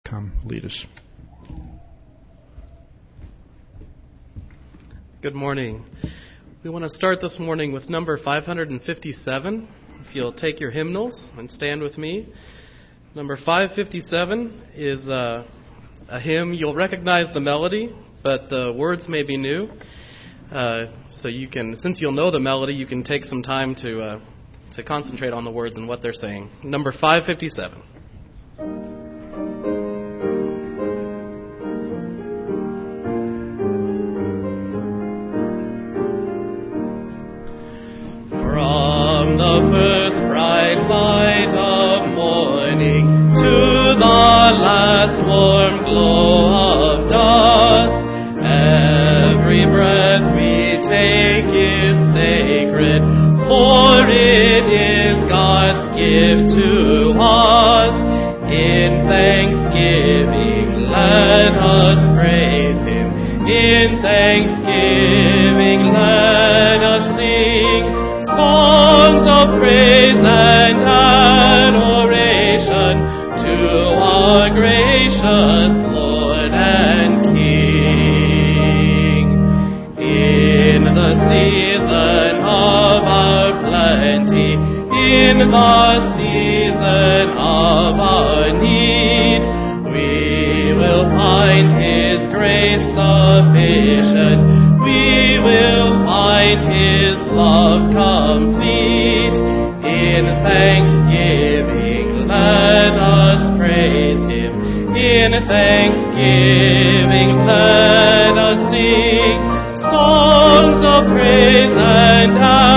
come lead us. Good morning. We want to start this morning with number 557. If you'll take your hymnals and stand with me. Number 557 is a hymn. You'll recognize the melody, but the words may be new. So you can, since you'll know the melody, you can take some time to concentrate on the words and what they're saying. Number 557. From the first bright light of morning to the last warm glow of dusk, every breath we take is sacred, for it is God's gift to us. In thanksgiving let us praise Him. In thanksgiving let us sing songs of praise and adoration to our gracious Lord and King. In the season of our plenty, in the season of our need, we will find His grace sufficient. We will find His love complete. In thanksgiving let us praise Him. In thanksgiving let us sing songs of praise and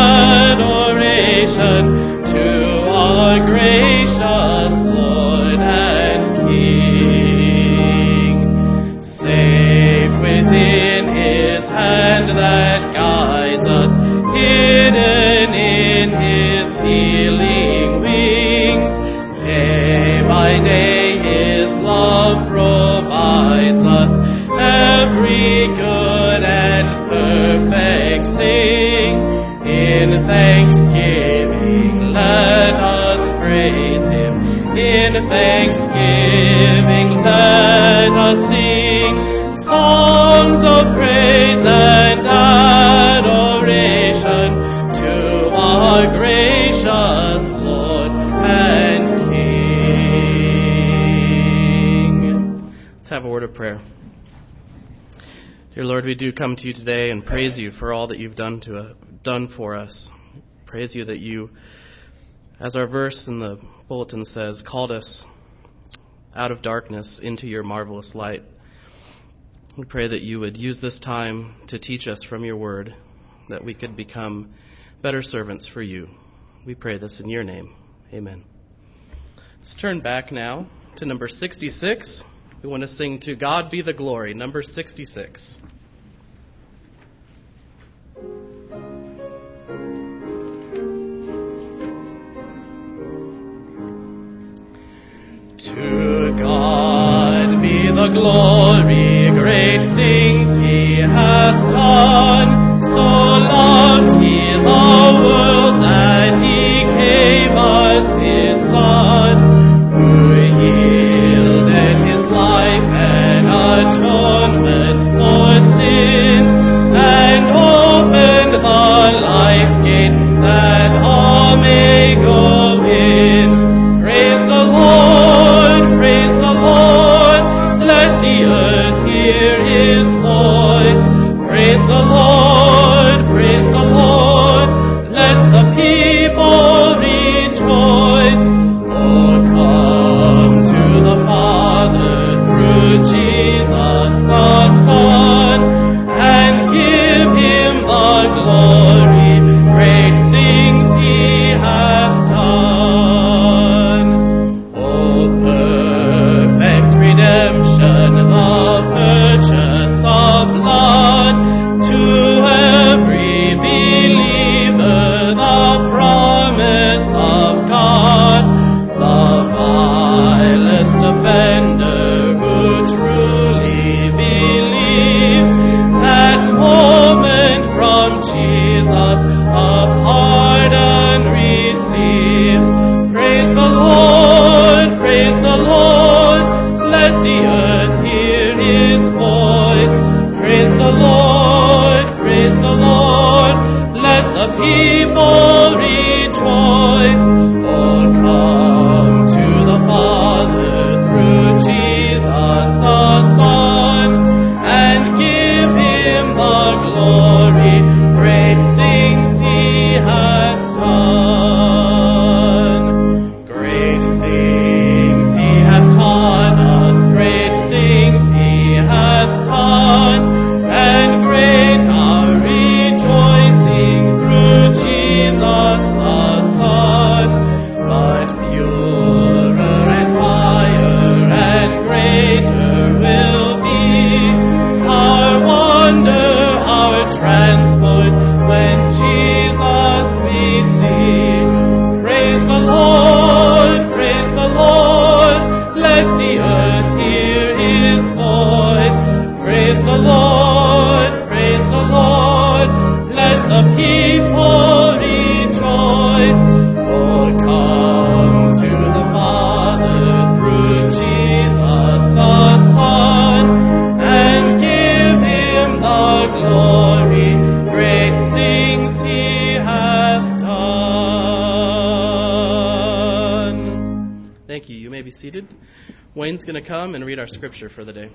adoration to our gracious Lord and King. Safe within His hand that guides us, hidden in His healing wings. Day by day His love provides us every good and perfect thing. In thanksgiving let us praise Him. In thanksgiving let us sing songs of praise and adoration to our gracious Lord and King. Let's have a word of prayer. Dear Lord, we do come to you today and praise you for all that you've done for us. Praise you that you, as our verse in the bulletin says, called us out of darkness into your marvelous light. We pray that you would use this time to teach us from your word, that we could become better servants for you. We pray this in your name. Amen. Let's turn back now to number 66. We want to sing To God Be the Glory, number 66. To God be the glory, great things He hath done. So loved He the world that He gave us His Son, who yielded His life an atonement for sin, and opened the life gate that all may go in. Praise the Lord, praise the Lord, let the earth hear His voice. Praise the Lord, Wayne's going to come and read our scripture for the day.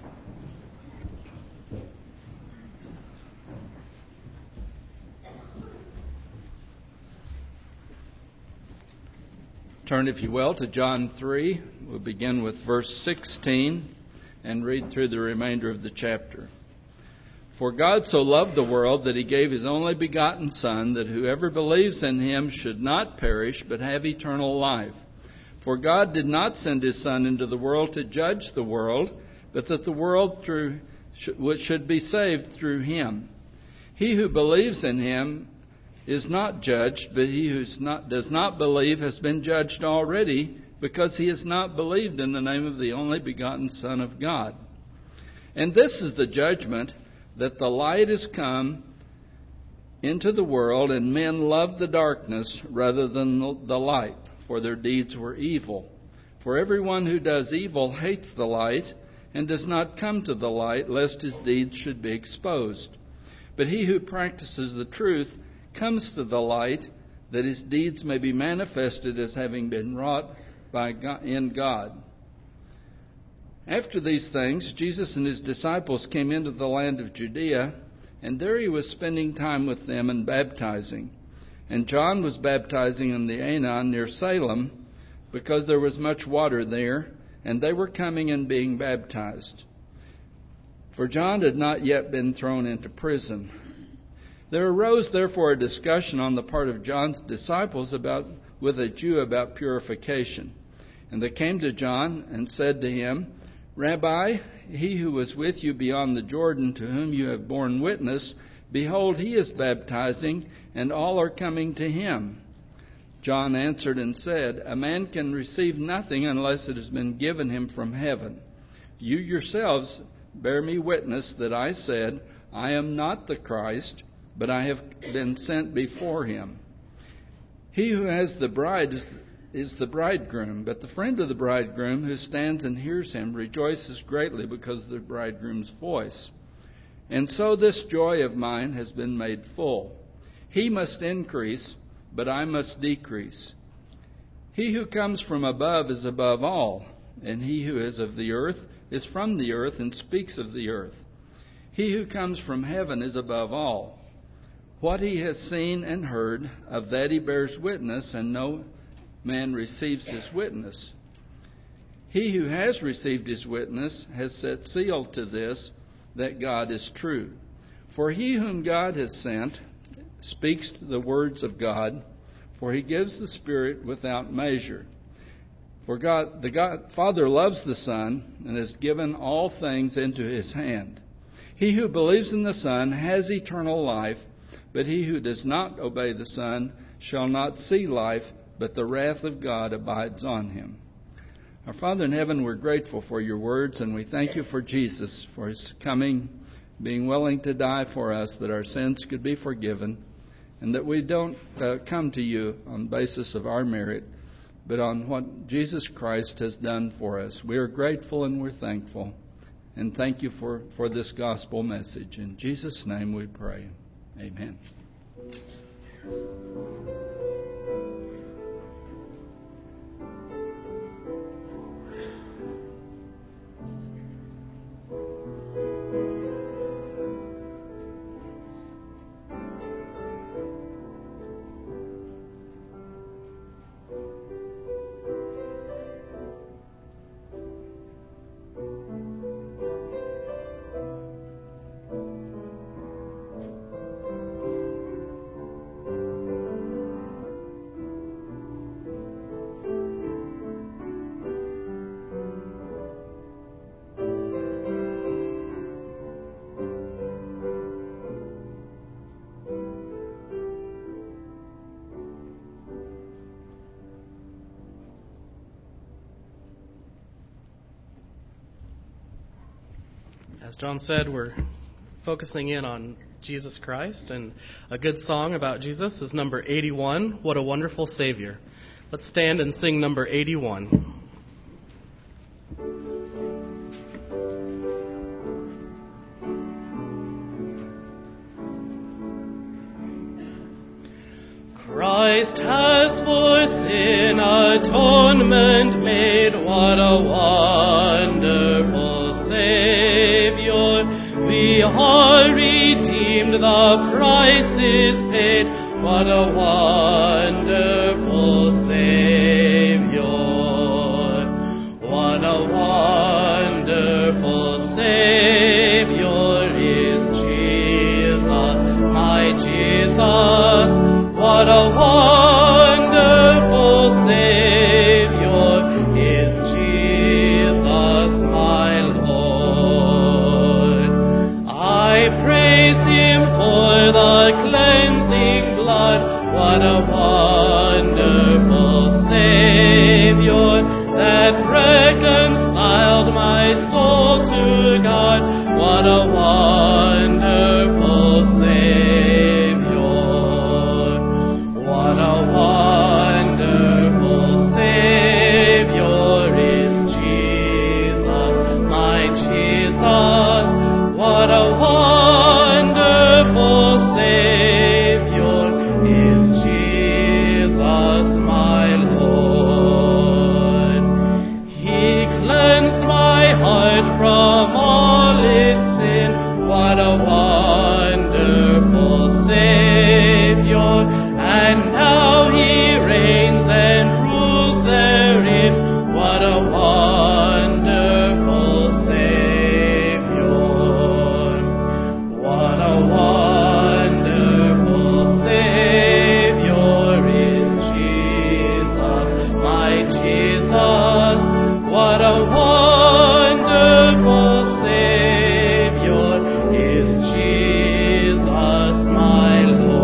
Turn, if you will, to John 3. We'll begin with verse 16 and read through the remainder of the chapter. For God so loved the world that he gave his only begotten Son, that whoever believes in him should not perish, but have eternal life. For God did not send his Son into the world to judge the world, but that the world should be saved through him. He who believes in him is not judged, but he who does not believe has been judged already, because he has not believed in the name of the only begotten Son of God. And this is the judgment, that the light is come into the world, and men love the darkness rather than the light, for their deeds were evil. For everyone who does evil hates the light, and does not come to the light, lest his deeds should be exposed. But he who practices the truth comes to the light, that his deeds may be manifested as having been wrought in God. After these things, Jesus and his disciples came into the land of Judea, and there he was spending time with them and baptizing. And John was baptizing in the Aenon near Salem, because there was much water there, and they were coming and being baptized. For John had not yet been thrown into prison. There arose therefore a discussion on the part of John's disciples with a Jew about purification. And they came to John and said to him, Rabbi, he who was with you beyond the Jordan, to whom you have borne witness, behold, he is baptizing, and all are coming to him. John answered and said, A man can receive nothing unless it has been given him from heaven. You yourselves bear me witness that I said, I am not the Christ, but I have been sent before him. He who has the bride is the bridegroom, but the friend of the bridegroom who stands and hears him rejoices greatly because of the bridegroom's voice. And so this joy of mine has been made full. He must increase, but I must decrease. He who comes from above is above all, and he who is of the earth is from the earth and speaks of the earth. He who comes from heaven is above all. What he has seen and heard, of that he bears witness, and no man receives his witness. He who has received his witness has set seal to this, that God is true. For he whom God has sent speaks the words of God, for he gives the Spirit without measure. For the Father loves the Son, and has given all things into his hand. He who believes in the Son has eternal life, but he who does not obey the Son shall not see life, but the wrath of God abides on him. Our Father in heaven, we're grateful for your words, and we thank you for Jesus, for his coming, being willing to die for us, that our sins could be forgiven, and that we don't come to you on the basis of our merit, but on what Jesus Christ has done for us. We are grateful and we're thankful, and thank you for this gospel message. In Jesus' name we pray. Amen. As John said, we're focusing in on Jesus Christ, and a good song about Jesus is number 81, What a Wonderful Savior. Let's stand and sing number 81. Christ has for sin atonement made, what a What a wonderful Savior. What a wonderful Savior is Jesus, my Jesus. What a wonderful Savior is Jesus, my Lord. I praise Him for the cleansing blood. What a wonderful Savior that reconciled my soul to God. What a wonderful Savior. What a wonderful Savior is Jesus, my Jesus. What a wonderful Savior is Jesus, my Lord. He cleansed my heart from all its sin. What a wonderful Savior. And now He reigns and rules therein. What a wonderful Savior. What a wonderful Savior is Jesus, my Jesus. What a wonderful Savior is Jesus, my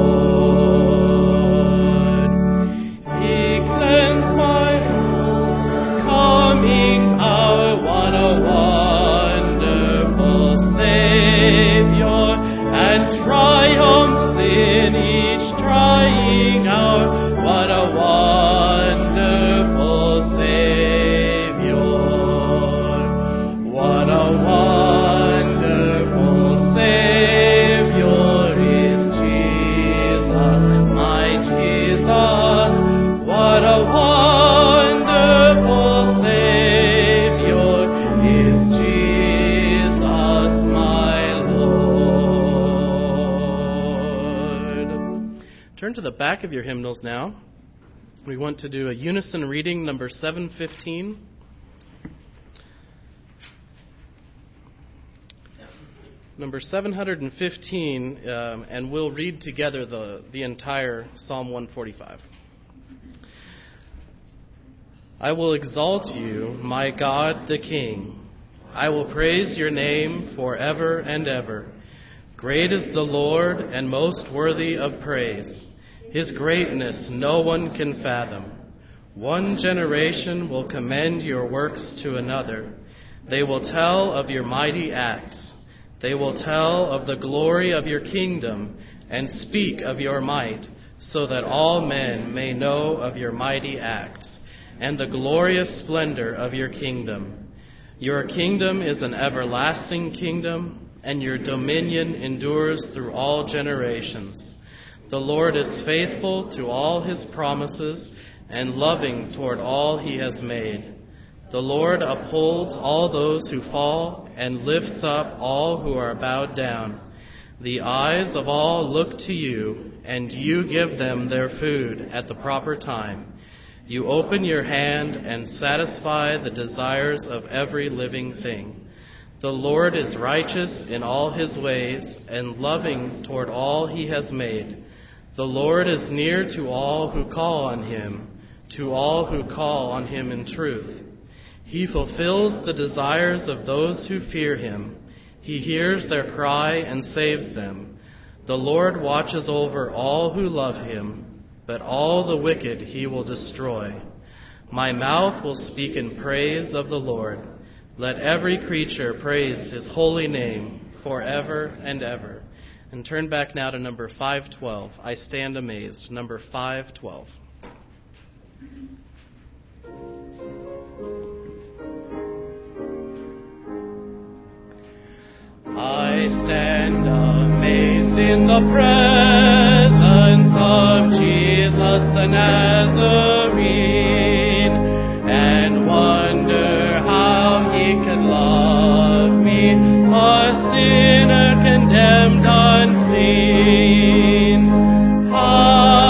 Lord. He cleansed my coming hour. What a wonderful Savior, and triumphs in each trying hour. What a wonderful Savior. What a wonderful Savior is Jesus, my Jesus. What a wonderful Savior is Jesus, my Lord. Turn to the back of your hymnals now. We want to do a unison reading, number 715. Number 715, and we'll read together the entire Psalm 145. I will exalt you, my God the King. I will praise your name forever and ever. Great is the Lord and most worthy of praise. His greatness no one can fathom. One generation will commend your works to another. They will tell of your mighty acts. They will tell of the glory of your kingdom and speak of your might, so that all men may know of your mighty acts and the glorious splendor of your kingdom. Your kingdom is an everlasting kingdom, and your dominion endures through all generations. The Lord is faithful to all His promises and loving toward all He has made. The Lord upholds all those who fall and lifts up all who are bowed down. The eyes of all look to you, and you give them their food at the proper time. You open your hand and satisfy the desires of every living thing. The Lord is righteous in all His ways and loving toward all He has made. The Lord is near to all who call on Him, to all who call on Him in truth. He fulfills the desires of those who fear Him. He hears their cry and saves them. The Lord watches over all who love Him, but all the wicked He will destroy. My mouth will speak in praise of the Lord. Let every creature praise His holy name forever and ever. And turn back now to number 512. I stand amazed. Number 512. I stand amazed in the presence of Jesus the Nazarene, and wonder how He could love me, a sinner condemned unclean.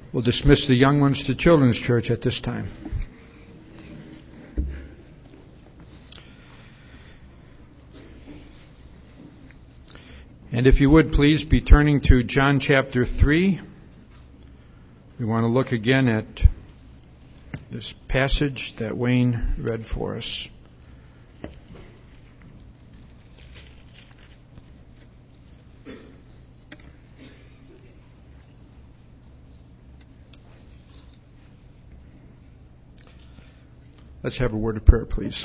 We'll dismiss the young ones to Children's Church at this time. And if you would please be turning to John chapter 3. We want to look again at this passage that Wayne read for us. Let's have a word of prayer, please.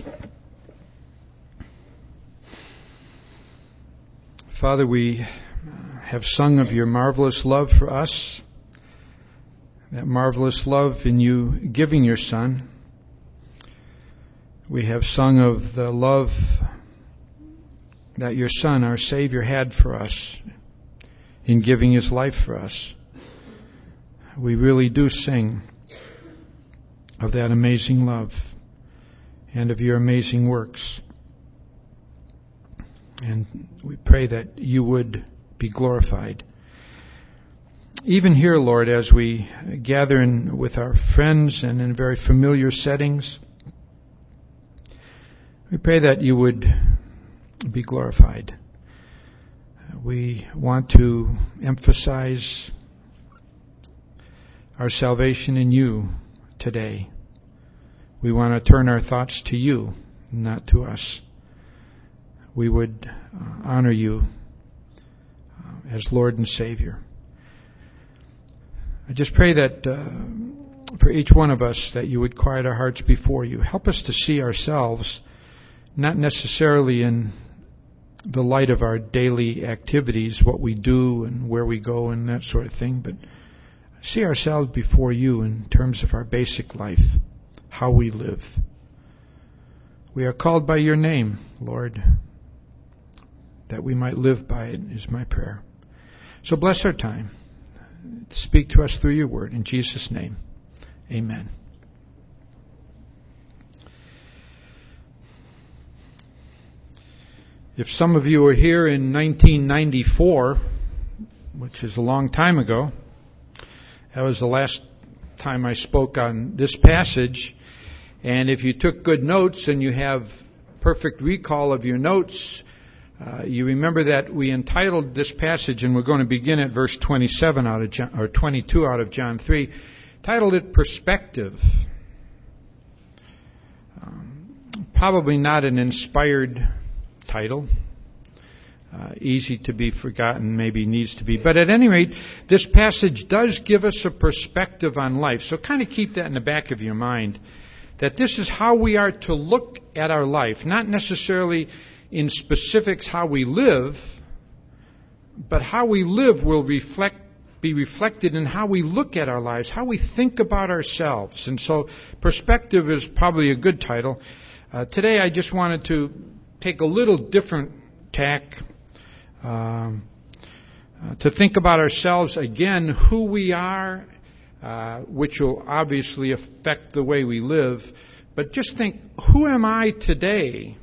Father, we have sung of your marvelous love for us, that marvelous love in you giving your Son. We have sung of the love that your Son, our Savior, had for us in giving his life for us. We really do sing of that amazing love and of your amazing works. And we pray that you would be glorified. Even here, Lord, as we gather with our friends and in very familiar settings, we pray that you would be glorified. We want to emphasize our salvation in you today. We want to turn our thoughts to you, not to us. We would honor you as Lord and Savior. I just pray that for each one of us that you would quiet our hearts before you. Help us to see ourselves not necessarily in the light of our daily activities, what we do and where we go and that sort of thing, but see ourselves before you in terms of our basic life, how we live. We are called by your name, Lord, that we might live by it is my prayer. So bless our time. Speak to us through your word. In Jesus' name, amen. If some of you were here in 1994, which is a long time ago, that was the last time I spoke on this passage. And if you took good notes and you have perfect recall of your notes, you remember that we entitled this passage, and we're going to begin at verse 27 out of John, or 22 out of John 3, titled it Perspective. Probably not an inspired title. Easy to be forgotten, maybe needs to be. But at any rate, this passage does give us a perspective on life. So kind of keep that in the back of your mind, that this is how we are to look at our life, not necessarily in specifics how we live, but how we live will be reflected in how we look at our lives, how we think about ourselves. And so perspective is probably a good title. Today I just wanted to take a little different tack to think about ourselves again, who we are, which will obviously affect the way we live. But just think, who am I today?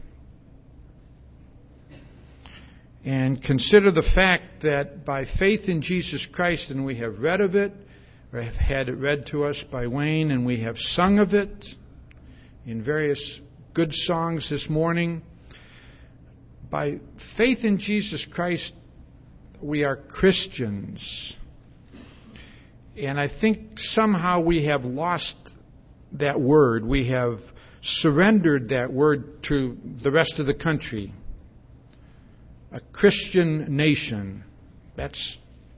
And consider the fact that by faith in Jesus Christ, and we have read of it, or have had it read to us by Wayne, and we have sung of it in various good songs this morning. By faith in Jesus Christ, we are Christians. And I think somehow we have lost that word. We have surrendered that word to the rest of the country. A Christian nation. That's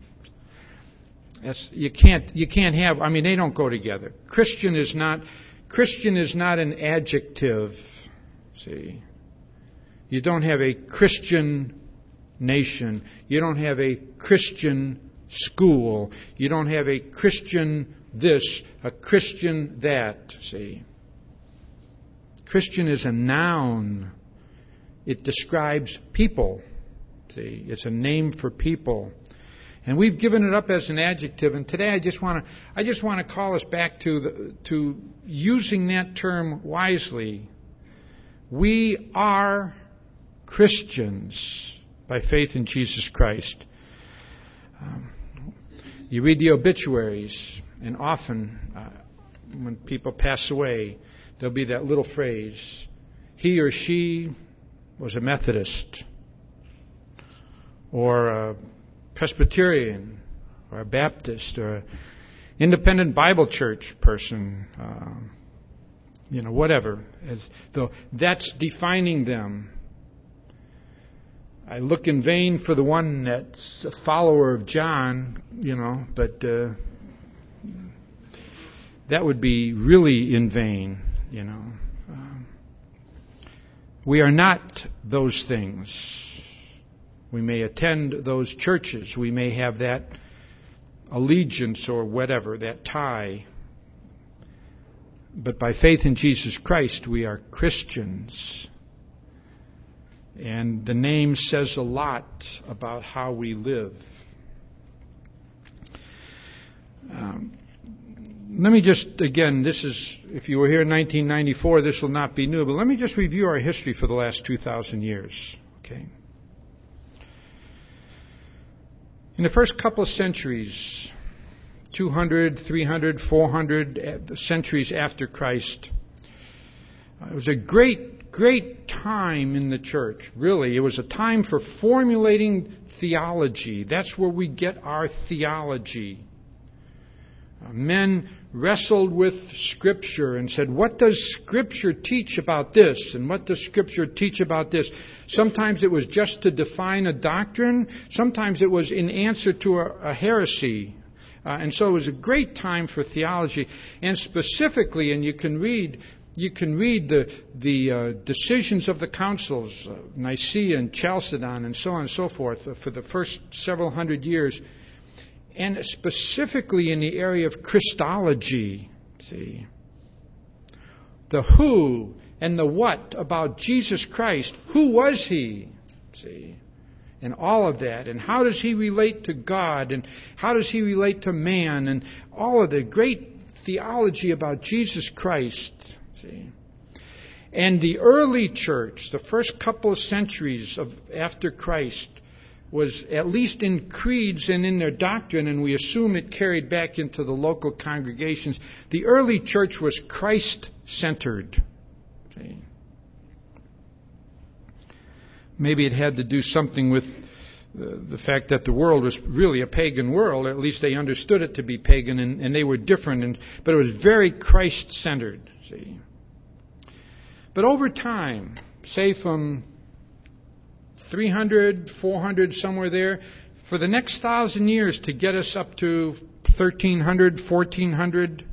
you can't have. I mean, they don't go together. Christian is not an adjective. See, you don't have a Christian nation. You don't have a Christian school. You don't have a Christian this, a Christian that. See, Christian is a noun. It describes people. See, it's a name for people. And we've given it up as an adjective. And today I just want to call us back to using that term wisely. We are Christians by faith in Jesus Christ. You read the obituaries, And often, when people pass away, there'll be that little phrase, he or she was a Methodist, or a Presbyterian, or a Baptist, or an independent Bible church person, whatever. Though that's defining them. I look in vain for the one that's a follower of John, but that would be really in vain, We are not those things. We may attend those churches. We may have that allegiance or whatever, that tie. But by faith in Jesus Christ, we are Christians. And the name says a lot about how we live. Let me just, again, this is, if you were here in 1994, this will not be new, but let me just review our history for the last 2,000 years. Okay. In the first couple of centuries, 200, 300, 400 centuries after Christ, it was a great time in the church, really. It was a time for formulating theology. That's where we get our theology. Men wrestled with Scripture and said, what does Scripture teach about this? And what does Scripture teach about this? Sometimes it was just to define a doctrine. Sometimes it was in answer to a heresy. And so it was a great time for theology. And specifically, and you can read the decisions of the councils, Nicaea and Chalcedon and so on and so forth, for the first several hundred years. And specifically in the area of Christology, see, the who and the what about Jesus Christ. Who was He? See, and all of that. And how does He relate to God? And how does He relate to man? And all of the great theology about Jesus Christ. See. And the early church, the first couple of centuries after Christ, was at least in creeds and in their doctrine, and we assume it carried back into the local congregations. The early church was Christ-centered. See. Maybe it had to do something with the fact that the world was really a pagan world. At least they understood it to be pagan, and they were different. But it was very Christ-centered. See. But over time, say from 300, 400, somewhere there, for the next 1,000 years to get us up to 1,300, 1,400,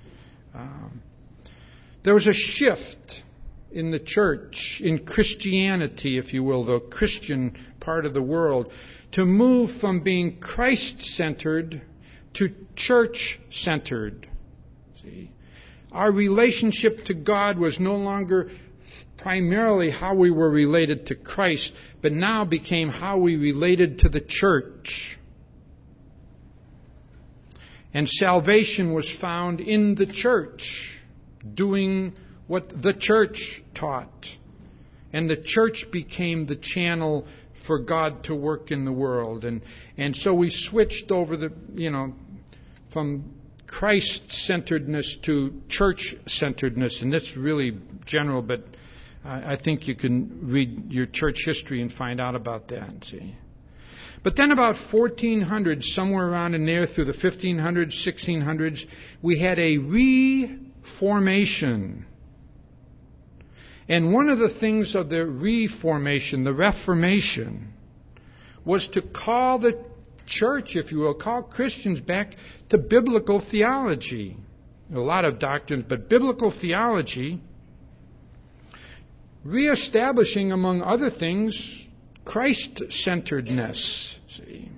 there was a shift in the church, in Christianity, if you will, the Christian part of the world, to move from being Christ-centered to church-centered. See? Our relationship to God was no longer primarily how we were related to Christ, but now became how we related to the church. And salvation was found in the church, doing what the church taught. And the church became the channel for God to work in the world. And so we switched over from Christ-centeredness to church-centeredness. And that's really general, but I think you can read your church history and find out about that. See. But then about 1400, somewhere around in there, through the 1500s, 1600s, we had a reformation. And one of the things of the reformation, the Reformation, was to call the church, if you will, call Christians back to biblical theology. A lot of doctrines, but biblical theology, reestablishing, among other things, Christ-centeredness. See,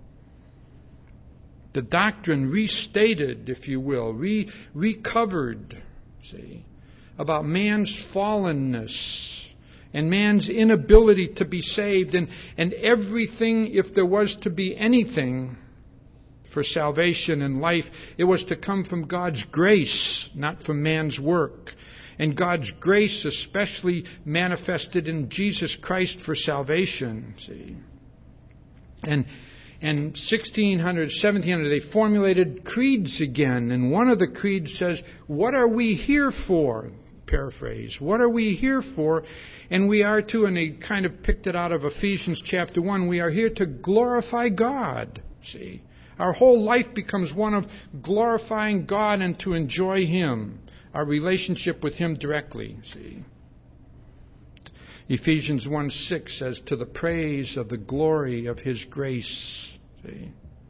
the doctrine restated, if you will, recovered. See, about man's fallenness and man's inability to be saved, and everything, if there was to be anything for salvation and life, it was to come from God's grace, not from man's work. And God's grace especially manifested in Jesus Christ for salvation. See, and And 1600, 1700, they formulated creeds again. And one of the creeds says, what are we here for? Paraphrase. What are we here for? And we are to, and they kind of picked it out of Ephesians chapter 1, we are here to glorify God. See? Our whole life becomes one of glorifying God and to enjoy Him, our relationship with Him directly. See? Ephesians 1:6 says, to the praise of the glory of His grace. See?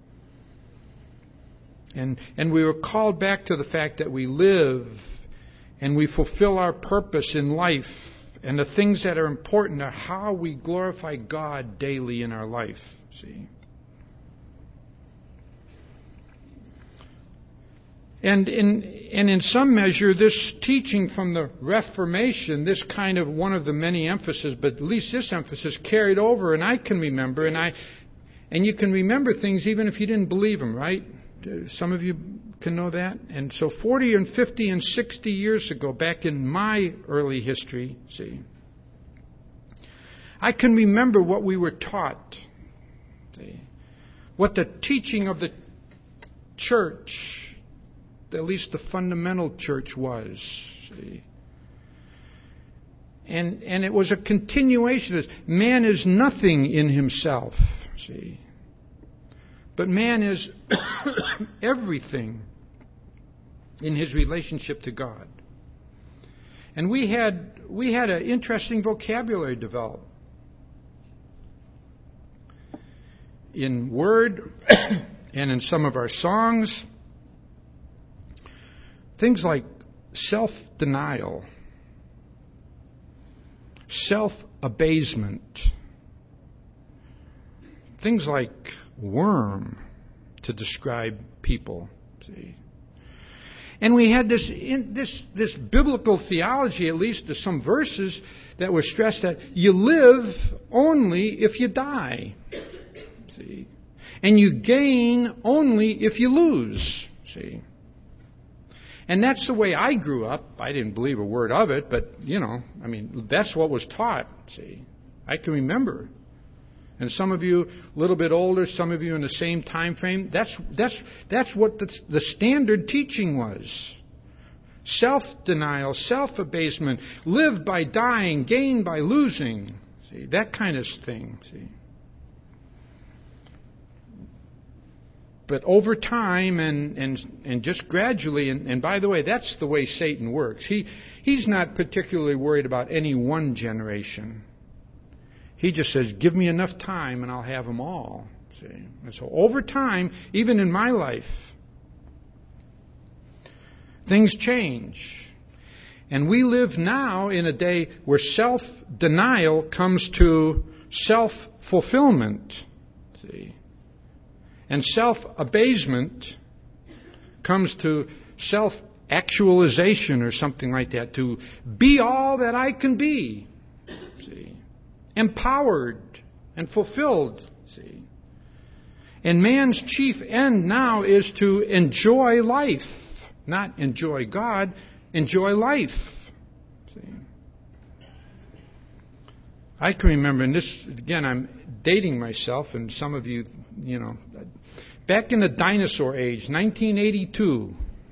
And we were called back to the fact that we live and we fulfill our purpose in life. And the things that are important are how we glorify God daily in our life. See? And in some measure, this teaching from the Reformation, this kind of one of the many emphases, but at least this emphasis carried over, and I can remember, and you can remember things even if you didn't believe them, right? Some of you can know that. And so 40 and 50 and 60 years ago, back in my early history, see, I can remember what we were taught, see, what the teaching of the church, at least the fundamental church, was. See. And it was a continuation of this. Man is nothing in himself, see. But man is everything in his relationship to God. And we had an interesting vocabulary develop. In word and in some of our songs, things like self-denial, self-abasement, things like worm to describe people. See? And we had this biblical theology, at least to some verses, that were stressed that you live only if you die. See? And you gain only if you lose. See? And that's the way I grew up. I didn't believe a word of it, but, that's what was taught. See? I can remember. And some of you a little bit older, some of you in the same time frame, that's what the standard teaching was. Self-denial, self-abasement, live by dying, gain by losing. See, that kind of thing. See. But over time and just gradually, and by the way, that's the way Satan works. He's not particularly worried about any one generation. He just says, give me enough time and I'll have them all. See? And so over time, even in my life, things change. And we live now in a day where self-denial comes to self-fulfillment. See? And self-abasement comes to self-actualization or something like that, to be all that I can be. See? Empowered and fulfilled. See? And man's chief end now is to enjoy life. Not enjoy God, enjoy life. See? I can remember, and this, again, I'm dating myself, and some of you, back in the dinosaur age, 1982,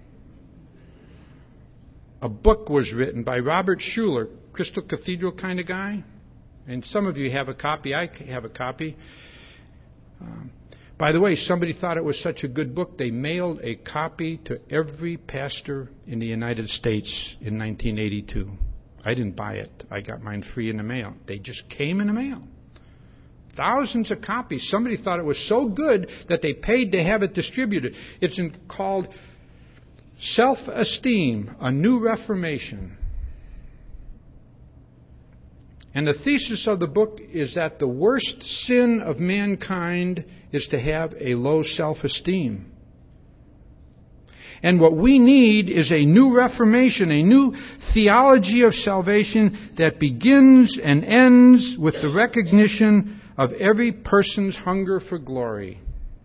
a book was written by Robert Schuller, Crystal Cathedral kind of guy. And some of you have a copy. I have a copy. By the way, somebody thought it was such a good book, they mailed a copy to every pastor in the United States in 1982. I didn't buy it. I got mine free in the mail. They just came in the mail. Thousands of copies. Somebody thought it was so good that they paid to have it distributed. It's called Self-Esteem, A New Reformation. And the thesis of the book is that the worst sin of mankind is to have a low self-esteem. And what we need is a new reformation, a new theology of salvation that begins and ends with the recognition of every person's hunger for glory.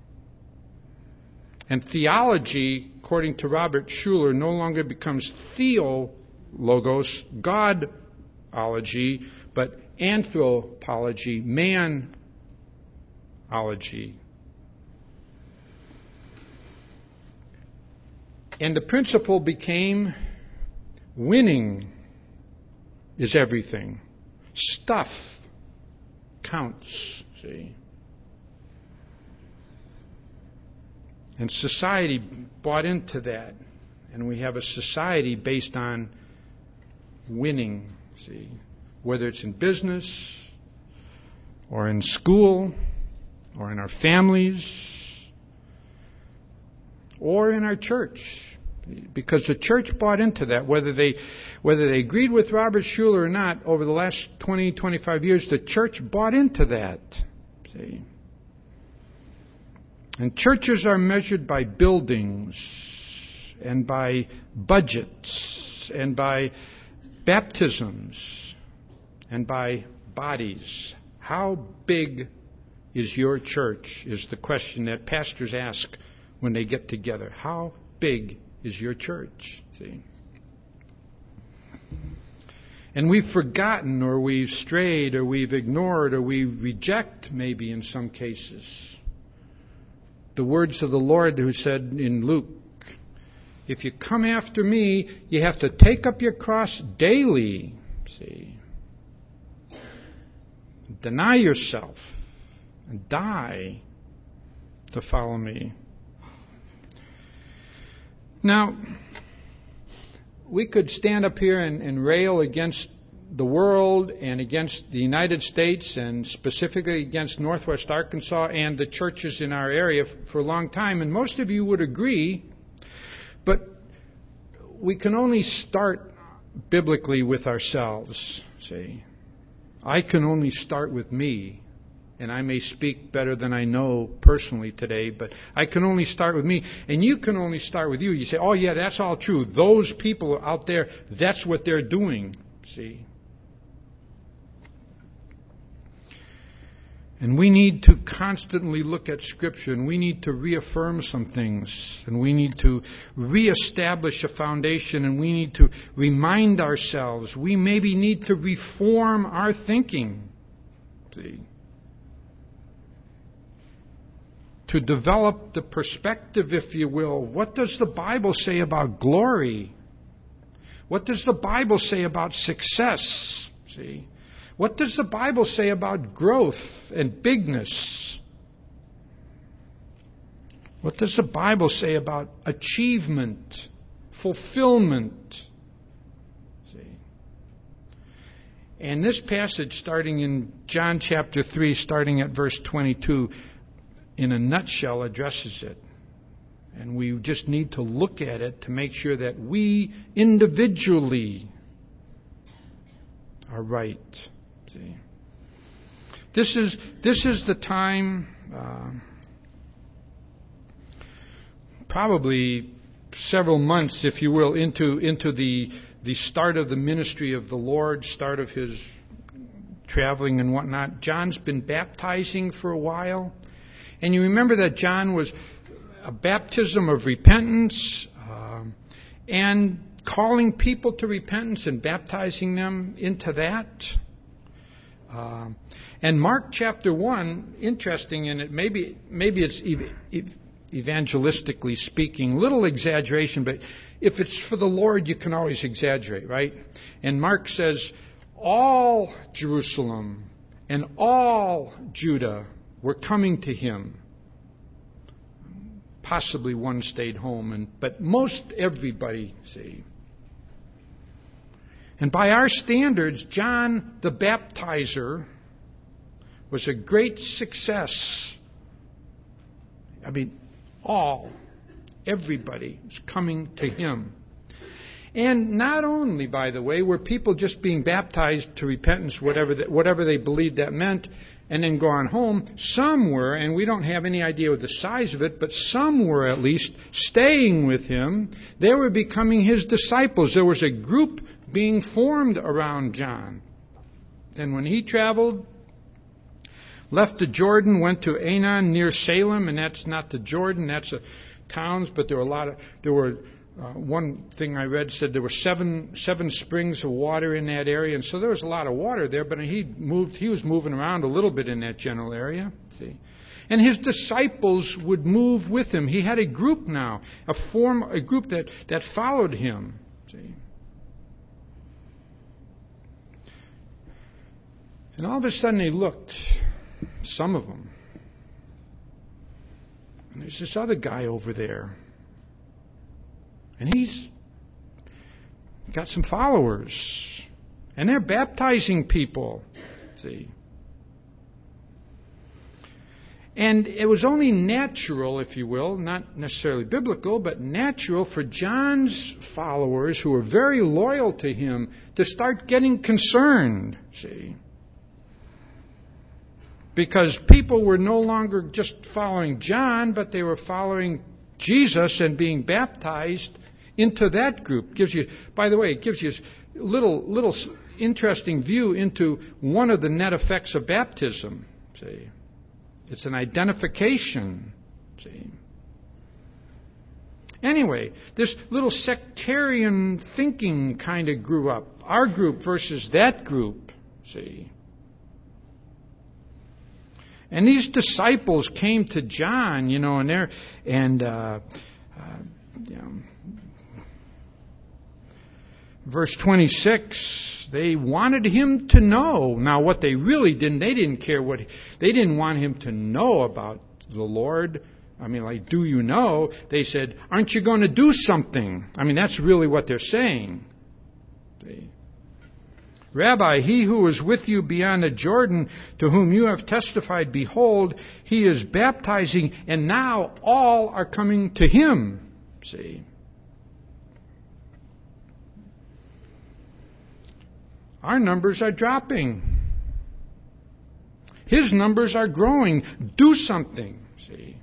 And theology, according to Robert Schuller, no longer becomes theologos, Godology, but anthropology, manology. And the principle became winning is everything. Stuff counts, see. And society bought into that. And we have a society based on winning, see. Whether it's in business, or in school, or in our families, or in our church. Because the church bought into that. Whether they agreed with Robert Schuller or not, over the last 20, 25 years, the church bought into that. See? And churches are measured by buildings, and by budgets, and by baptisms, and by bodies. How big is your church is the question that pastors ask when they get together. How big is your church? See? And we've forgotten, or we've strayed, or we've ignored, or we reject, maybe in some cases, the words of the Lord who said in Luke, if you come after me, you have to take up your cross daily. See? Deny yourself and die to follow me. Now, we could stand up here and rail against the world and against the United States and specifically against Northwest Arkansas and the churches in our area for a long time, and most of you would agree, but we can only start biblically with ourselves, see. I can only start with me, and I may speak better than I know personally today, but I can only start with me, and you can only start with you. You say, oh yeah, that's all true. Those people out there, that's what they're doing, see. And we need to constantly look at Scripture, and we need to reaffirm some things, and we need to reestablish a foundation, and we need to remind ourselves. We maybe need to reform our thinking, see, to develop the perspective, if you will. What does the Bible say about glory? What does the Bible say about success? See? What does the Bible say about growth and bigness? What does the Bible say about achievement, fulfillment? See? And this passage, starting in John chapter 3, starting at verse 22, in a nutshell addresses it. And we just need to look at it to make sure that we individually are right. See? This is the time, probably several months, if you will, into the start of the ministry of the Lord, start of his traveling and whatnot. John's been baptizing for a while. And you remember that John was a baptism of repentance and calling people to repentance and baptizing them into that. And Mark chapter 1, interesting, and maybe it's evangelistically speaking, little exaggeration, but if it's for the Lord, you can always exaggerate, right? And Mark says, all Jerusalem and all Judah were coming to him. Possibly one stayed home, but most everybody, see. And by our standards, John the Baptizer was a great success. I mean, everybody was coming to him. And not only, by the way, were people just being baptized to repentance, whatever they believed that meant, and then gone home. Some were, and we don't have any idea of the size of it, but some were at least staying with him. They were becoming his disciples. There was a group being formed around John. And when he traveled, left the Jordan, went to Aenon near Salem, and that's not the Jordan, that's the towns, but there were one thing I read said there were seven springs of water in that area, and so there was a lot of water there, but he was moving around a little bit in that general area. See? And his disciples would move with him. He had a group now, a group that followed him. See? And all of a sudden they looked, some of them. And there's this other guy over there. And he's got some followers. And they're baptizing people. See? And it was only natural, if you will, not necessarily biblical, but natural for John's followers, who were very loyal to him, to start getting concerned. See? Because people were no longer just following John, but they were following Jesus and being baptized into that group. By the way, it gives you a little interesting view into one of the net effects of baptism. See? It's an identification. See? Anyway, this little sectarian thinking kind of grew up. Our group versus that group. See? And these disciples came to John, verse 26, they wanted him to know. Now, what they really didn't, they didn't want him to know about the Lord. I mean, like, do you know? They said, aren't you going to do something? I mean, that's really what they're saying. See? Rabbi, he who is with you beyond the Jordan, to whom you have testified, behold, he is baptizing, and now all are coming to him. See? Our numbers are dropping. His numbers are growing. Do something. See?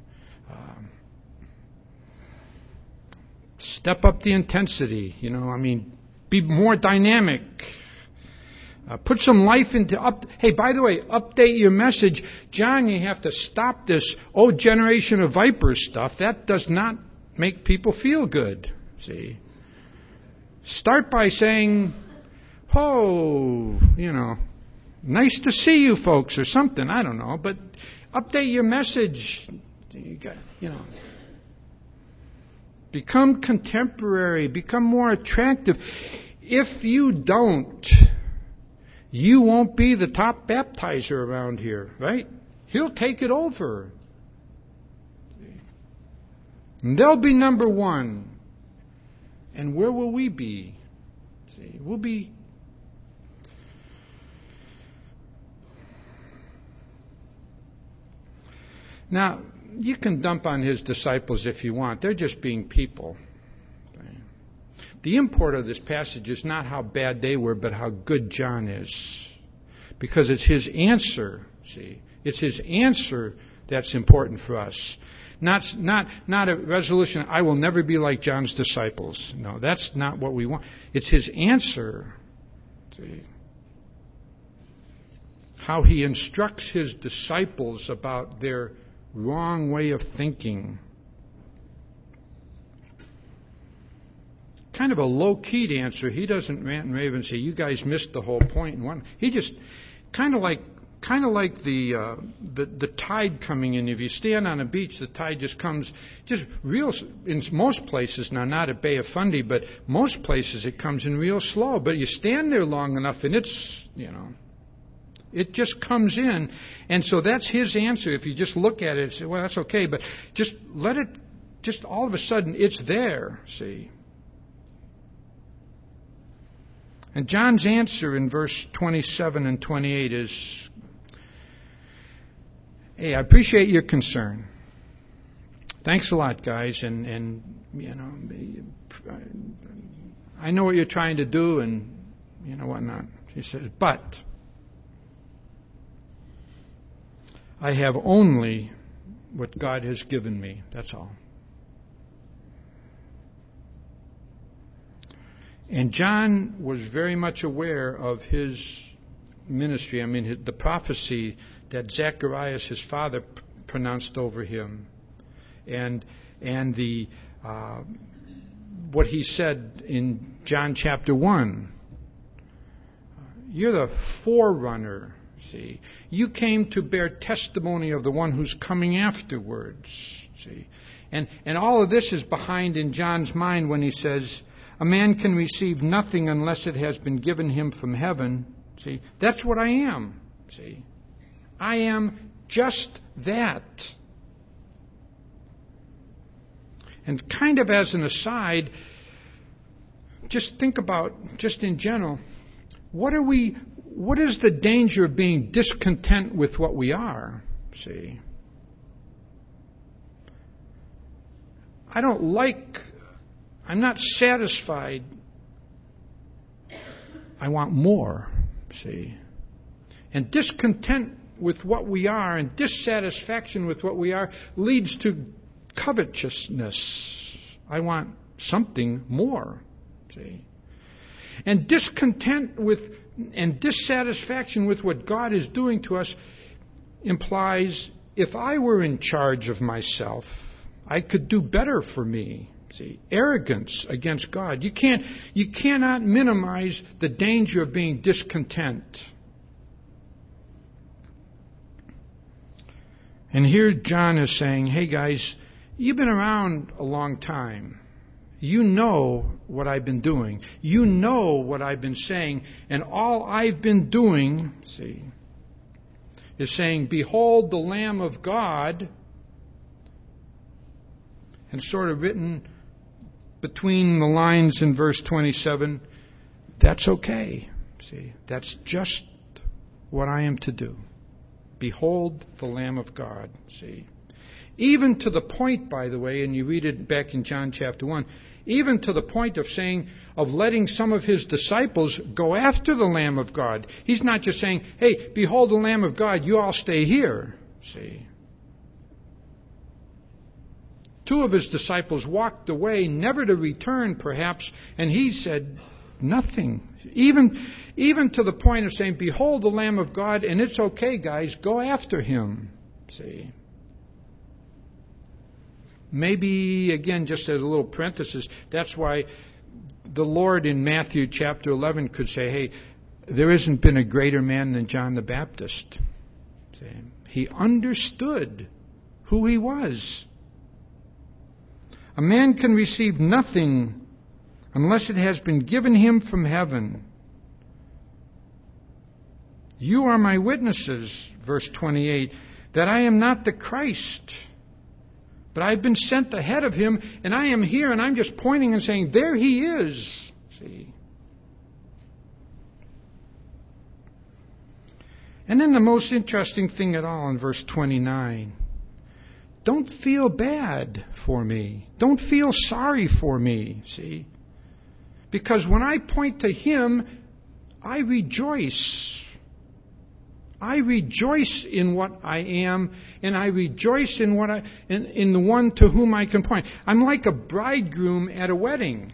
Step up the intensity. Be more dynamic. Put some life into Hey, by the way, update your message. John, you have to stop this old generation of vipers stuff. That does not make people feel good. See? Start by saying, nice to see you folks, or something. I don't know. But update your message. Become contemporary. Become more attractive. If you don't, you won't be the top baptizer around here, right? He'll take it over. And they'll be number one. And where will we be? See, we'll be... Now, you can dump on his disciples if you want. They're just being people. The import of this passage is not how bad they were, but how good John is. Because it's his answer, see. It's his answer that's important for us. Not a resolution, I will never be like John's disciples. No, that's not what we want. It's his answer. See. How he instructs his disciples about their wrong way of thinking. Kind of a low-keyed answer. He doesn't rant and rave and say, "You guys missed the whole point." He just kind of like the tide coming in. If you stand on a beach, the tide just comes just real. In most places, now not at Bay of Fundy, but most places it comes in real slow. But you stand there long enough, and it just comes in. And so that's his answer. If you just look at it and say, "Well, that's okay," but just let it. Just all of a sudden, it's there. See. And John's answer in verse 27 and 28 is, hey, I appreciate your concern. Thanks a lot, guys. And I know what you're trying to do and, whatnot. He says, but I have only what God has given me. That's all. And John was very much aware of his ministry. I mean, the prophecy that Zacharias, his father, pronounced over him, and the what he said in John chapter 1. You're the forerunner, See, you came to bear testimony of the one who's coming afterwards. See, and all of this is behind in John's mind when he says, a man can receive nothing unless it has been given him from heaven. See, that's what I am. See, I am just that. And kind of as an aside, just think about, just in general, what is the danger of being discontent with what we are? See, I'm not satisfied. I want more. See, and discontent with what we are and dissatisfaction with what we are leads to covetousness. I want something more. See, and discontent with and dissatisfaction with what God is doing to us implies if I were in charge of myself, I could do better for me. See, arrogance against God. You cannot minimize the danger of being discontent. And here John is saying, hey guys, you've been around a long time. You know what I've been doing. You know what I've been saying. And all I've been doing, see, is saying, behold the Lamb of God, and sort of written between the lines in verse 27, that's okay. See, that's just what I am to do. Behold the Lamb of God. See, even to the point, by the way, and you read it back in John chapter 1, even to the point of saying, of letting some of his disciples go after the Lamb of God. He's not just saying, hey, behold the Lamb of God, you all stay here. See, two of his disciples walked away, never to return perhaps, and he said nothing. Even to the point of saying, behold the Lamb of God, and it's okay, guys, go after him. See, maybe, again, just as a little parenthesis, that's why the Lord in Matthew chapter 11 could say, hey, there hasn't been a greater man than John the Baptist. See, he understood who he was. A man can receive nothing unless it has been given him from heaven. You are my witnesses, verse 28, that I am not the Christ, but I've been sent ahead of him, and I am here, and I'm just pointing and saying, there he is. See? And then the most interesting thing at all in verse 29, don't feel bad for me. Don't feel sorry for me, see? Because when I point to him, I rejoice. I rejoice in what I am, and I rejoice in in the one to whom I can point. I'm like a bridegroom at a wedding.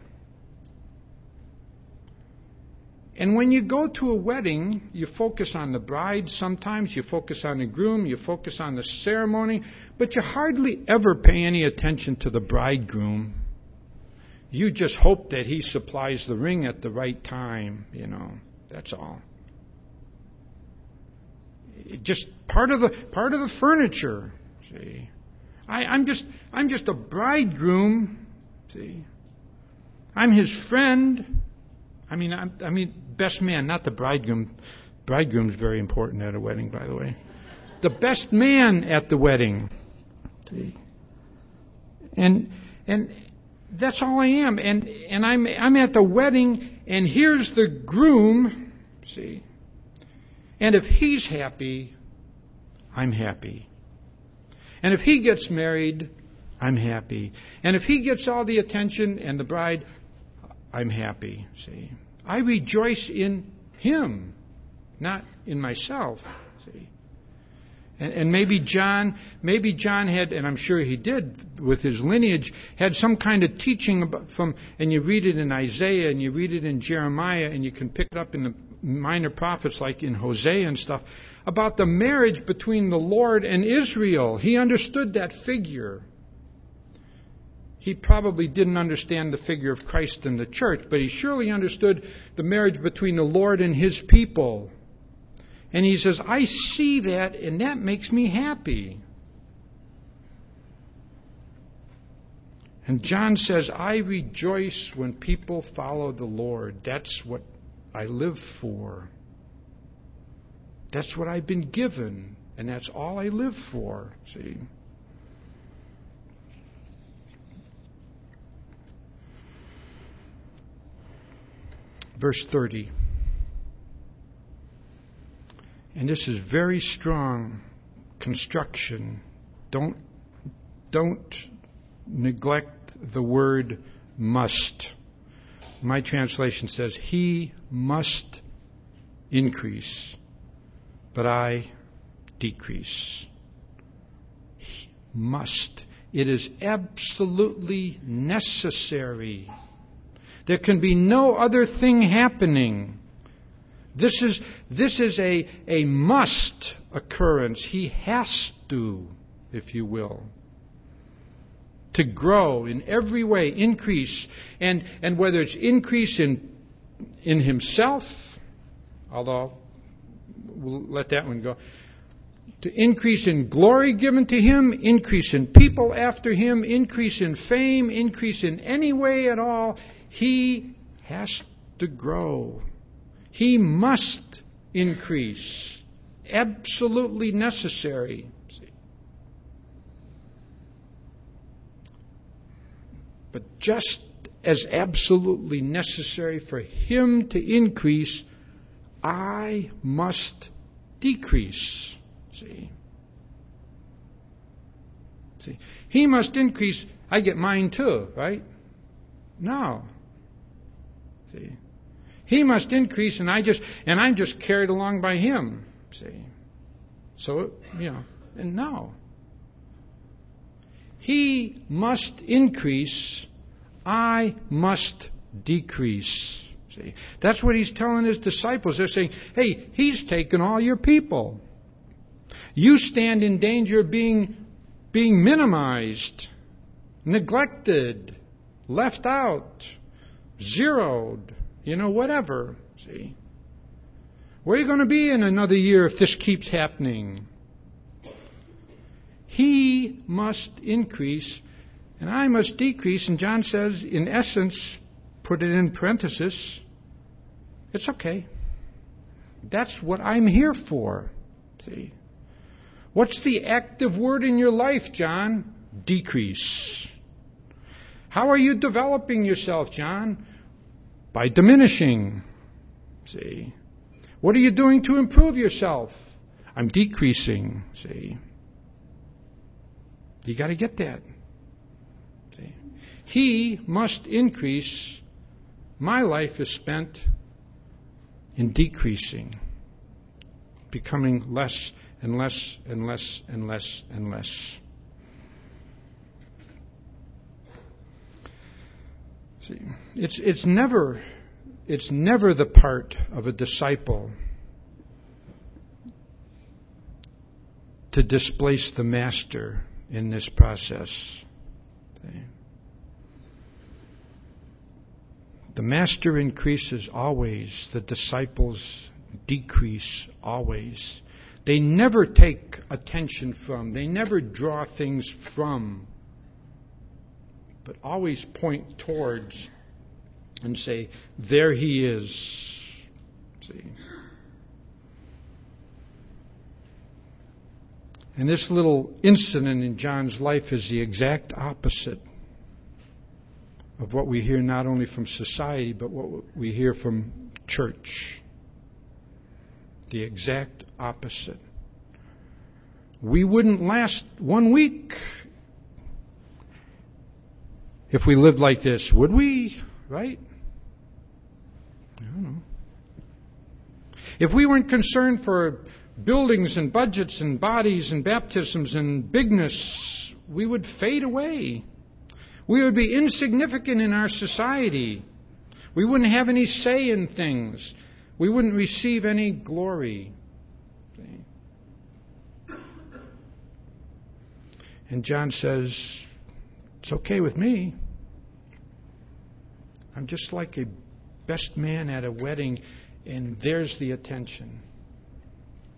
And when you go to a wedding, you focus on the bride sometimes, you focus on the groom, you focus on the ceremony, but you hardly ever pay any attention to the bridegroom. You just hope that he supplies the ring at the right time, that's all. Just part of the furniture. See, I'm just a bridegroom. See, I'm his friend. I mean, best man, not the bridegroom. Bridegroom is very important at a wedding, by the way. The best man at the wedding. See, and that's all I am. And I'm at the wedding, and here's the groom. See. And if he's happy, I'm happy. And if he gets married, I'm happy. And if he gets all the attention and the bride, I'm happy. See, I rejoice in him, not in myself. See, and maybe John had, and I'm sure he did with his lineage, had some kind of teaching and you read it in Isaiah and you read it in Jeremiah and you can pick it up in the minor prophets like in Hosea and stuff, about the marriage between the Lord and Israel. He understood that figure. He probably didn't understand the figure of Christ in the church, but he surely understood the marriage between the Lord and his people. And he says, I see that, and that makes me happy. And John says, I rejoice when people follow the Lord. That's what I live for. That's what I've been given, and that's all I live for. See? Verse 30. And this is very strong construction. Don't neglect the word must. My translation says, he must increase, but I decrease. He must. It is absolutely necessary. There can be no other thing happening. This is a must occurrence. He has to, if you will, to grow in every way, increase, and whether it's increase in himself, although we'll let that one go, to increase in glory given to him, increase in people after him, increase in fame, increase in any way at all, he has to grow. He must increase. Absolutely necessary. But just as absolutely necessary for him to increase, I must decrease. See? He must increase, I get mine too, right? No. See? He must increase, and I'm just carried along by him. See? So, and no. He must increase, I must decrease. See? That's what he's telling his disciples. They're saying, hey, he's taken all your people. You stand in danger of being minimized, neglected, left out, zeroed, whatever. See? Where are you going to be in another year if this keeps happening? He must increase, and I must decrease. And John says, in essence, put it in parenthesis, it's okay. That's what I'm here for. See? What's the active word in your life, John? Decrease. How are you developing yourself, John? By diminishing. See? What are you doing to improve yourself? I'm decreasing. See? You got to get that. See? He must increase. My life is spent in decreasing, becoming less and less and less and less and less. See, it's never the part of a disciple to displace the master in this process. Okay. The master increases always. The disciples decrease always. They never take attention from. They never draw things from. But always point towards and say, there he is. See? And this little incident in John's life is the exact opposite of what we hear not only from society, but what we hear from church. The exact opposite. We wouldn't last 1 week if we lived like this, would we? Right? I don't know. If we weren't concerned for buildings and budgets and bodies and baptisms and bigness, we would fade away. We would be insignificant in our society. We wouldn't have any say in things. We wouldn't receive any glory. And John says, it's okay with me. I'm just like a best man at a wedding, and there's the attention.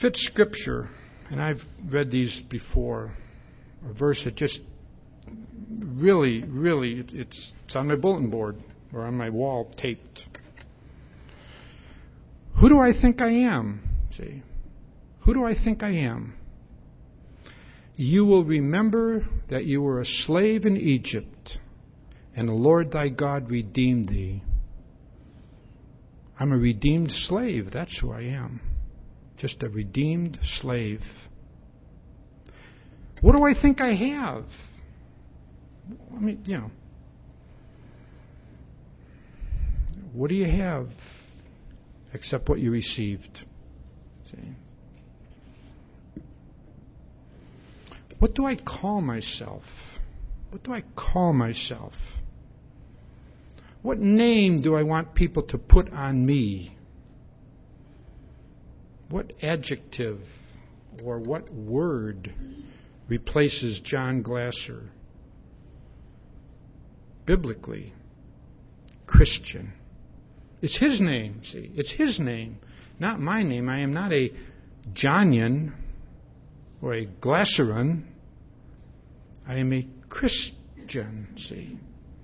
fits Scripture, and I've read these before, a verse that just really, it's on my bulletin board or on my wall taped. Who do I think I am? See, who do I think I am? You will remember that you were a slave in Egypt, and the Lord thy God redeemed thee. I'm a redeemed slave. That's who I am. Just a redeemed slave. What do I think I have? I mean, what do you have except what you received? See? What do I call myself? What do I call myself? What name do I want people to put on me? What adjective or what word replaces John Glasser? Biblically, Christian. It's his name, see. It's his name, not my name. I am not a Johnian or a Glasseran. I am a Christian, see.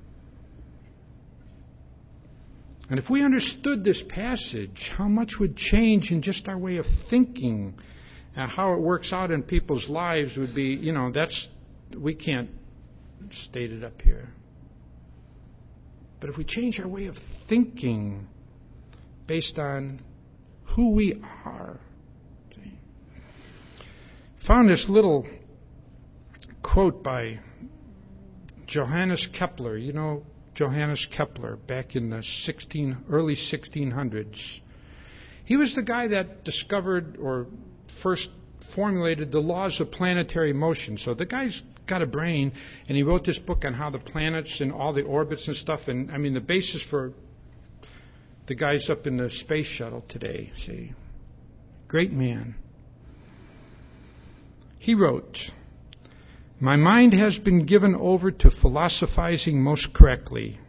And if we understood this passage, how much would change in just our way of thinking and how it works out in people's lives would be, we can't state it up here. But if we change our way of thinking based on who we are. See? Found this little quote by Johannes Kepler. You know Johannes Kepler, back in the early 1600s. He was the guy that discovered or first formulated the laws of planetary motion. So the guy's got a brain, and he wrote this book on how the planets and all the orbits and stuff, and the basis for the guys up in the space shuttle today, see. Great man. He wrote, "My mind has been given over to philosophizing most correctly.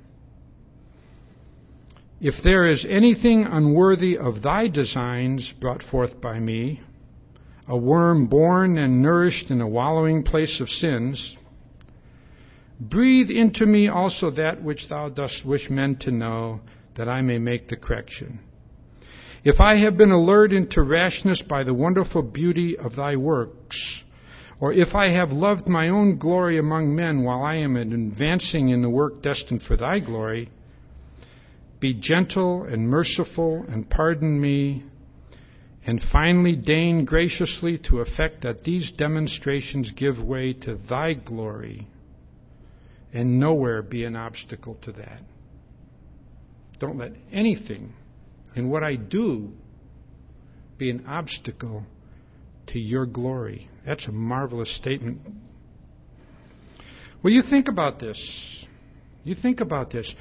If there is anything unworthy of thy designs brought forth by me, a worm born and nourished in a wallowing place of sins, breathe into me also that which thou dost wish men to know, that I may make the correction. If I have been allured into rashness by the wonderful beauty of thy works, or if I have loved my own glory among men while I am advancing in the work destined for thy glory, be gentle and merciful and pardon me, and finally deign graciously to effect that these demonstrations give way to thy glory, and nowhere be an obstacle to that." Don't let anything in what I do be an obstacle to your glory. That's a marvelous statement. Well, you think about this. You think about this.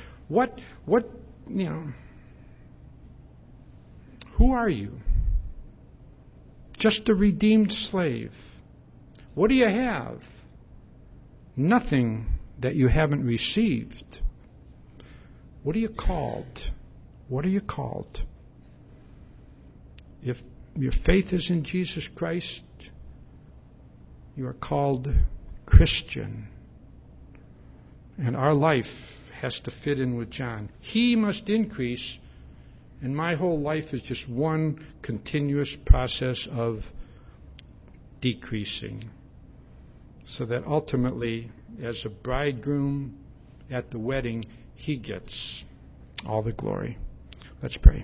Who are you? Just a redeemed slave. What do you have? Nothing that you haven't received. What are you called? What are you called? If your faith is in Jesus Christ, you are called Christian. And our life has to fit in with John. He must increase, and my whole life is just one continuous process of decreasing. So that ultimately, as a bridegroom at the wedding, he gets all the glory. Let's pray.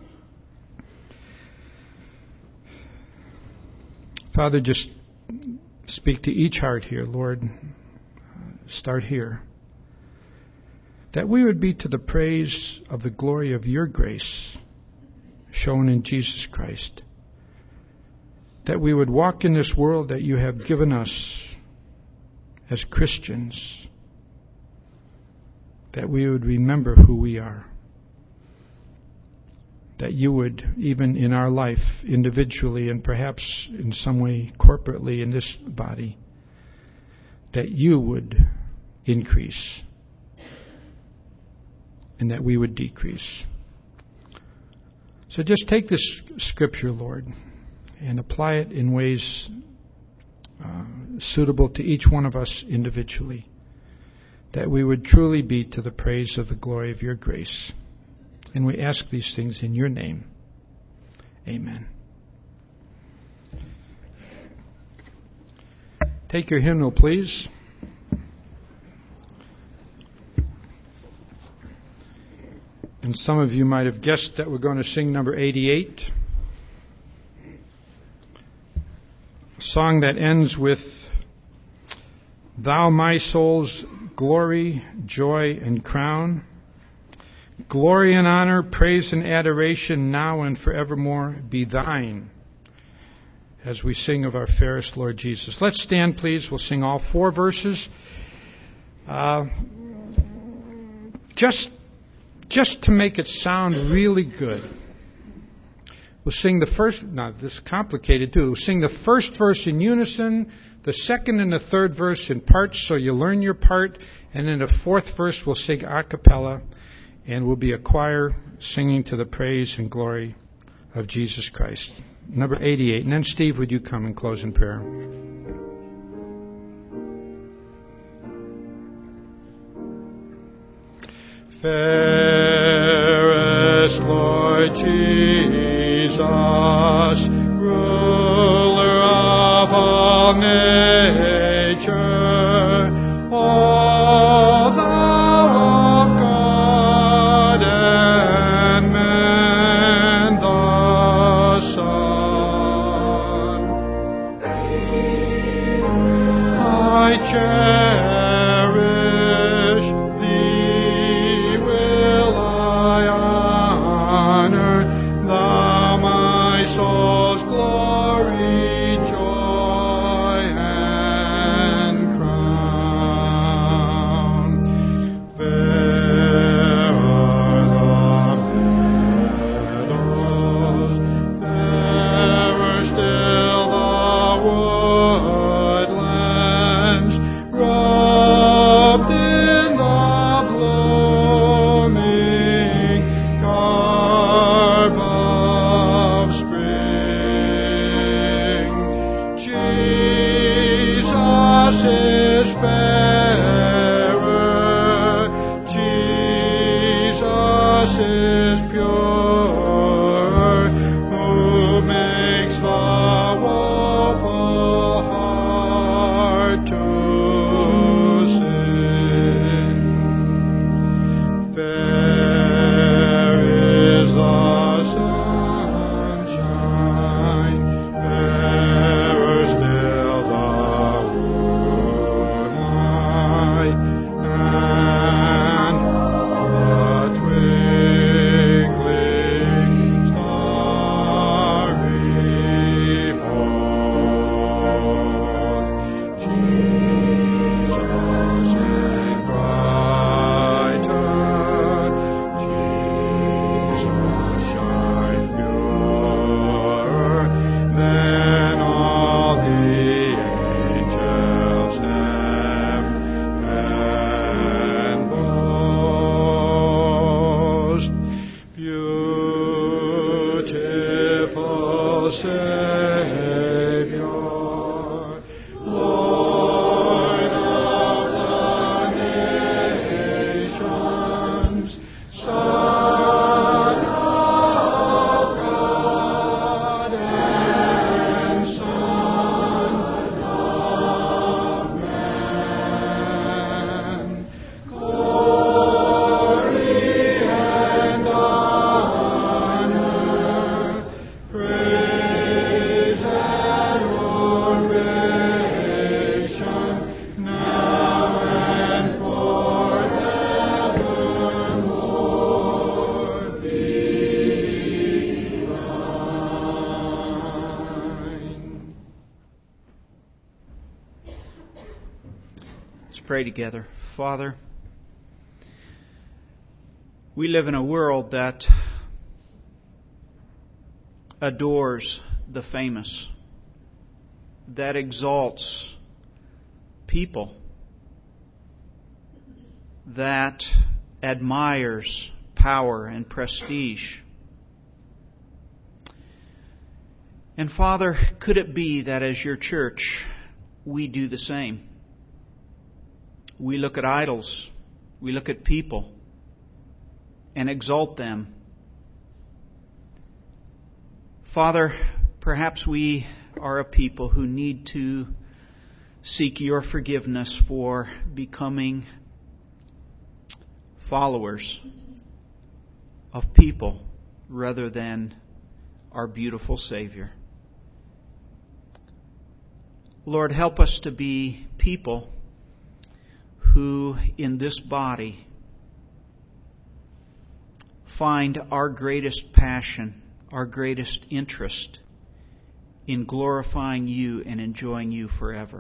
Father, just speak to each heart here, Lord. Start here. That we would be to the praise of the glory of your grace shown in Jesus Christ. That we would walk in this world that you have given us as Christians. That we would remember who we are. That you would, even in our life, individually and perhaps in some way corporately in this body, that you would increase and that we would decrease. So just take this scripture, Lord, and apply it in ways suitable to each one of us individually, that we would truly be to the praise of the glory of your grace. And we ask these things in your name. Amen. Take your hymnal, please. And some of you might have guessed that we're going to sing number 88. A song that ends with, Thou my soul's glory, joy, and crown. Glory and honor, praise and adoration now and forevermore be thine, as we sing of our fairest Lord Jesus. Let's stand, please. We'll sing all 4 verses. Just to make it sound really good. We'll sing the first, now this is complicated too. We'll sing the first verse in unison, the second and the third verse in parts, so you learn your part, and then the fourth verse we'll sing a cappella, and we'll be a choir singing to the praise and glory of Jesus Christ. Number 88. And then Steve, would you come and close in prayer? Fairest Lord Jesus, ruler of all nature, O thou of God and man the Son, I cherish thee, will I honor, thou my soul's glory, joy, and crown. Fair are the meadows, fairer still the woodlands, robed in the blooming garb of spring. Jesus is fairer, Jesus is pure, who makes the woeful heart to sing. Fair is the sunshine, fairer still the moonlight, and the twinkling starry host. Jesus is brighter, Jesus shine purer than all the angels can boast. Beautiful Savior, Lord of the nations, Son of God and Son of man, glory and honor, praise and adoration, now and forevermore be thine. Let's pray together. Father, we live in a world that adores the famous, that exalts people, that admires power and prestige. And Father, could it be that as your church, we do the same? We look at idols, we look at people, and exalt them. Father, perhaps we are a people who need to seek your forgiveness for becoming followers of people rather than our beautiful Savior. Lord, help us to be people who in this body find our greatest passion, our greatest interest in glorifying you and enjoying you forever.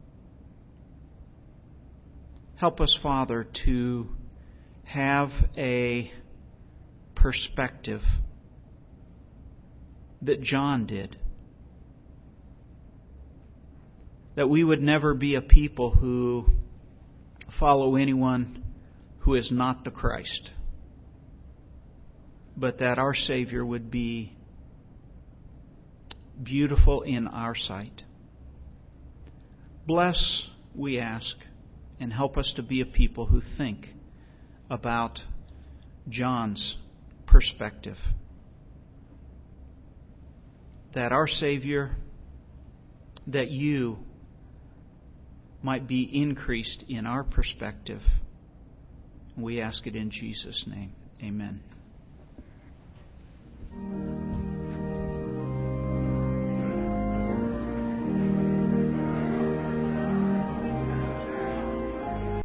Help us, Father, to have a perspective that John did. That we would never be a people who follow anyone who is not the Christ, but that our Savior would be beautiful in our sight. Bless, we ask, and help us to be a people who think about John's perspective. That our Savior, that you might be increased in our perspective. We ask it in Jesus' name. Amen.